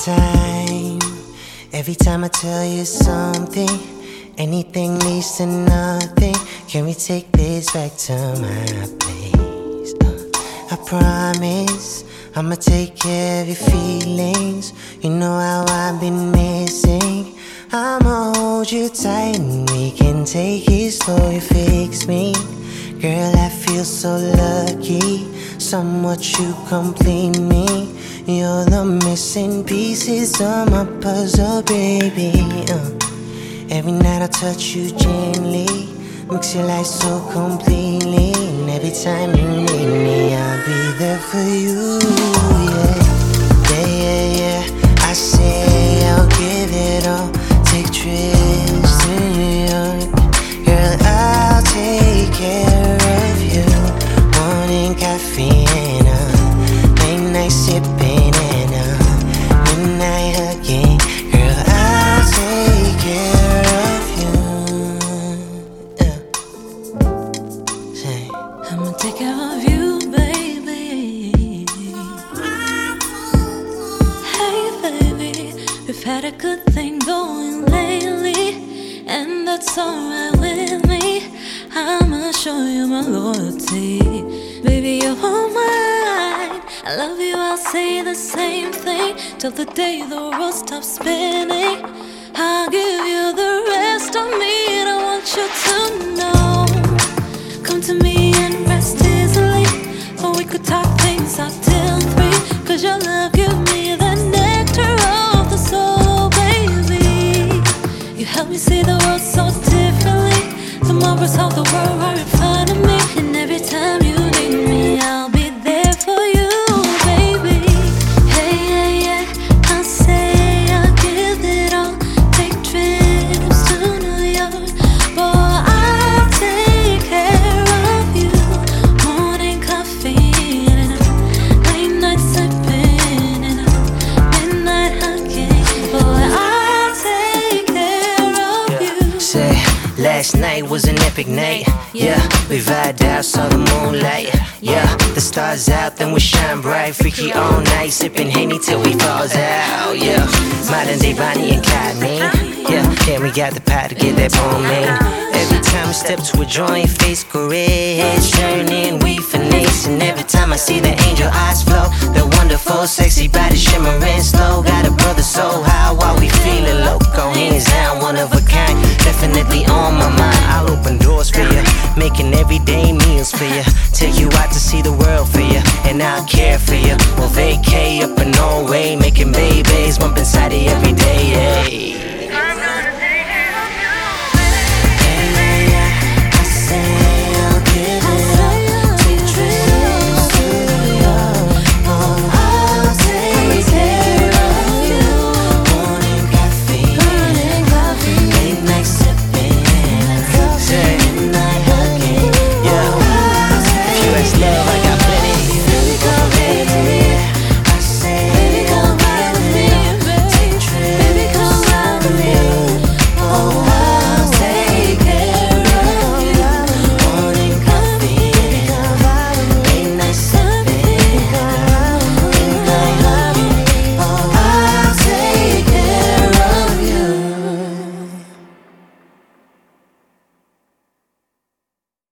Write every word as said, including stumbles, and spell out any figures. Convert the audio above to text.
time, every time I tell you something, anything leads to nothing. Can we take this back to my place? Uh, I promise I'ma take care of your feelings. You know how I've been missing. I'ma hold you tight and we can take it slow. You fix me, girl, I feel so lucky. Somewhat you complete me. You're the missing pieces of my puzzle, baby. uh. Every night I touch you gently, mix your life so completely. And every time you need me, I'll be there for you, yeah. Yeah, yeah, yeah, I say I'll give it all. Take trips to New York, girl, I'll take care of you. Morning coffee and a late night sipping and a midnight hugging. Girl, I'll take care of you, yeah. Say, I'ma take care of you, baby. Hey, baby, we've had a good thing going lately, and that's alright with me. I'ma show you my loyalty, baby, you're all mine. I love you, I'll say the same thing till the day the world stops spinning. I'll give you the rest of me, and I want you to know. Come to me and rest easily, or we could talk things out till three. Cause your love give me the nectar of the soul, baby. You help me see the world so differently. Tomorrow's how the world right in front of me. And every time you need me, I'll be there for you, baby. Hey, yeah, yeah, I'll say I'll give it all. Take trips to New York, boy, I'll take care of you. Morning coffee and a late night sipping and a midnight hugging. Boy, I'll take care of you. say, last night was an epic night. Yeah, we vibed out, saw the moonlight. Yeah, the stars out, then we shine bright. Freaky all night, sipping Henny till we falls out. Yeah, modern day Bonnie and Clyde. Yeah, then we got the power to get that bone, man. Every time we step to a joint, face courage, turning